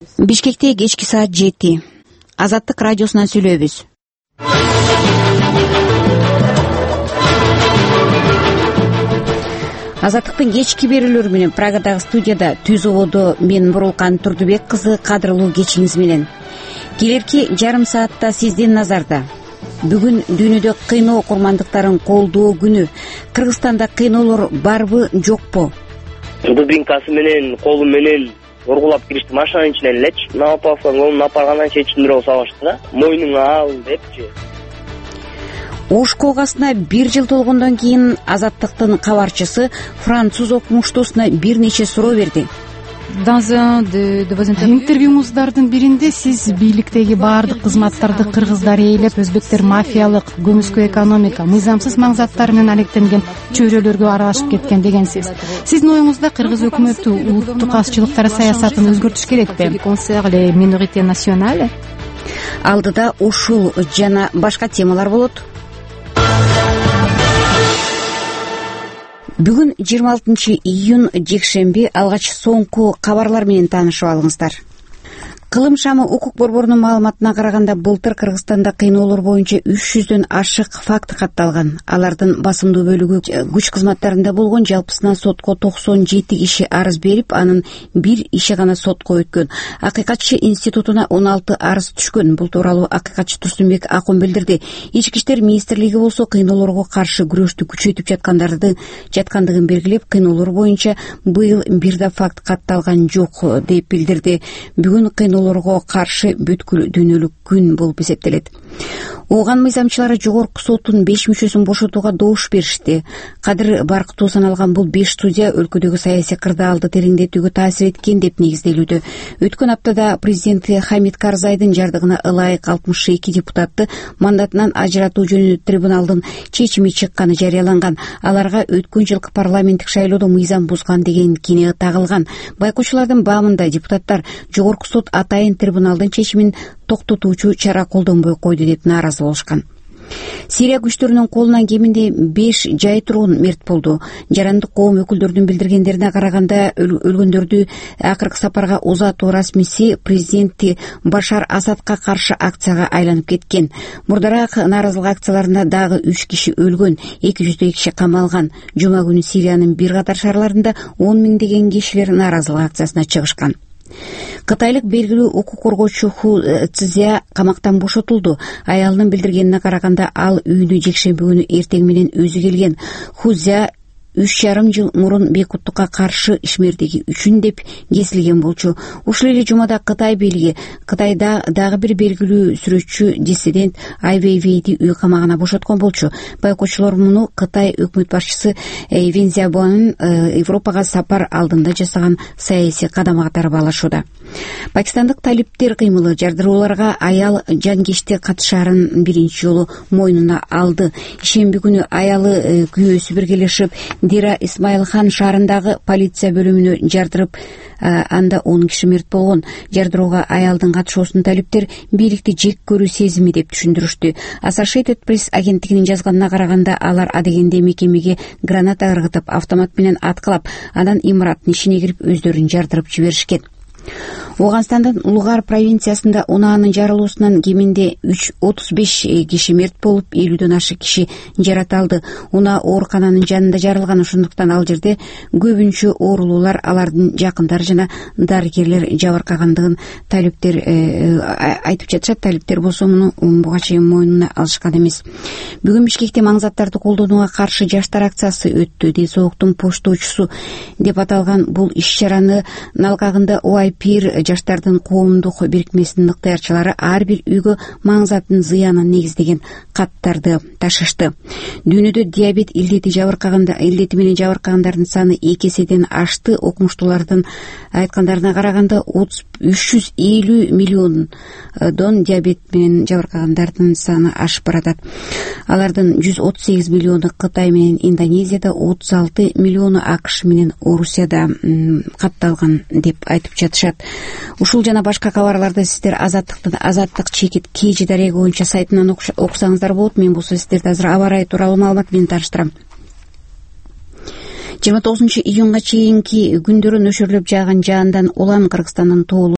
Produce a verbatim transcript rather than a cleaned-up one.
Бишкекте кечки саат жети. Азаттык радиосунан сүйлөйбүз. Азаттыктын кечки берүүлөрү менен Прагадагы студияда түз ободо мен Бурулкан Турдубек кызы кадырлуу кечиңиз менен. Келерки жарым саатта сиздин назарда. Бүгүн дүйнөдө кыйноо окурмандыктарын колдоо күнү. Кыргызстанда кыйноолор барбы, жокпу? Дубинкасы менен, колу менен ургулап киришти машинанын ичинен элечи. Напафан колун апаргандан кийин чечиндиреп салышты да. Мойнуңа ал депчи. Ош коогасына бир жыл толгондон кийин Азаттыктын кабарчысы француз окумуштуусуна бир нече суроо берди. Интервьюңуздардын биринде сиз бийликтеги баардык кызматтарды кыргыздар ээлеп, өзбектер мафиялык, көмүскө экономика, мыйзамсыз маң заттары менен алектенген чөйрөлөргө аралашып кеткен дегенсиз. Сиздин оюңузда кыргыз өкмөтү улуттук азчылыктар саясатын өзгөртүш керекпи? Алдыда ушул жана башка темалар болот. Бүгүн жыйырма алтынчы июнь жекшемби. Алгач соңку кабарлар менен таанышып алыңыздар. Кылым шамы укук борборунун маалыматына караганда былтыр Кыргызстанда кыйноолор боюнча үч жүздөн ашык факт катталган. Алардын басымдуу бөлүгү күч кызматтарында болгон. Жалпысынан сотко токсон жети киши арыз берип, анын бир иши гана сотко өткөн. Акыйкатчы институтуна он алты арыз түшкөн. Бул тууралуу акыйкатчы Турсунбек Акун билдирди. Ички иштер министрлиги болсо кыйноолорго каршы күрөштү күчөйтүп жаткандарды жаткандыгын белгилеп, кыйноолор боюнча быйыл бир да факт катталган жок деп билдирди. Бүгүн кыйноолорго каршы бүткүл дүйнөлүк күн болуп эсептелет. Ооган мыйзамчылары жогорку соттун беш мүчөсүн бошотууга добуш беришти. Кадыр баркытуу саналган бул беш судья өлкөдөгү саясий кырдаалды тереңдетүүгө таасир эткен деп негизделүүдө. Өткөн аптада президент Хамит Карзайдын жардыгына ылайык алтымыш эки депутатты мандатынан ажыратуу жөнүндө трибуналдын чечими чыкканы жарыяланган. Аларга өткөн жылкы парламенттик шайлоодо мыйзам бузган деген кини тагылган. Байкоочулардын баамында депутаттар жогорку сот атайын трибуналдын чечимин токтотуучу чара колдонбой койду деп нааразы болушкан. Сирия күчтөрүнүн колунан кеминде беш жай тургун мерт болду. Жарандык коом өкүлдөрүнүн билдиргендерине караганда, өлгөндөрдү акыркы сапарга узатуу расмиси президенти Башар Асадка каршы акцияга айланып кеткен. Мурдараак нааразылык акцияларында дагы үч киши өлгөн, эки жүздөй киши камалган. Жума күнү Сириянын бир катар шаарларында он миңдеген кишилер нааразылык акциясына чыгышкан. Кытайлык белгилүү укук коргоочу Ху Цзя камактан бошотулду. Аялынын билдиргенине караганда, ал үйүнө жекшемби күнү эртең менен өзү келген. Ху Цзя үч жарым жыл мурун бейкуттукка каршы ишмердиги үчүн деп кесилген болчу. Ушул эле жумада Кытай бийлиги Кытайда дагы бир белгилүү сүрөтчү диссидент Ай Вейвейди үй камагына бошоткон болчу. Байкоочулар муну Кытай өкмөт башчысы Вен Цзябоанын Европага сапар алдында жасаган саясий кадамы катары баалашууда. Пакистандык талиптер кыймылы жардыроолорго аял жангечте катышаарын биринчи жолу мойнуна алды. Ишемби күнү аялы күйөөсү биргелешип Дира Исмаилхан шаарындагы полиция бөлүмүнө жардырып, анда он киши мерт болгон. Жардыроого аялдын катышуусун талиптер бийликти жек көрүү сезими деп түшүндүрүштү. Associated Press агенттигинин жазганына караганда, алар адегенде мекемеге граната ыргытып, автомат менен аткылап, анан имараттын ичине кирип өздөрүн жардырып жиберишкен. Оганстандын Улугар провинциясында унаанын жарылуусунан кеминде отуз беш киши мерт болуп, элүүдөн ашык киши жараталды. Унаа оорукананын жанында жарылган, ошондуктан ал жерде көбүнчө оорулуулар алардын жакындары жана дарыгерлер жабыркагандыгын талиптер айтып жатышат. Талиптер болсо муну буга чейин мойнуна алышкан эмес. Бүгүн Бишкекте маң заттарды колдонууга каршы жаштар акциясы өттү. Ден соолуктун поштоочусу деп аталган бул иш-чараны налгагында О Ай Пир жаштардын коомдук бирикмесинин ыктыярчылары ар бир үйгө маң заттын зыянын негиздеген каттарды ташышты. Дүйнөдө диабет илдети жабыркаганда илдети менен жабыркагандардын саны эки эседен ашты. Окумуштуулардын айткандарына караганда үч жүз элүү миллиондон диабет менен жабыркагандардын саны ашып баратат. Алардын жүз отуз сегиз миллиону Кытай менен Индонезияда, отуз алты миллиону АКШ менен Орусияда катталган деп айтып жатышат. Ушул жана башка кабарларды сиздер Азаттыктын Азаттык чекит кж дареги боюнча сайтынан окусаңыздар болот. Мен болсо сиздерди азыр аба ырайы тууралуу маалымат менен тааныштырам. жыйырма тогузунчу июнга чейинки күндөрү нөшөрлөп жааган жаандан улам Кыргызстандын тоолуу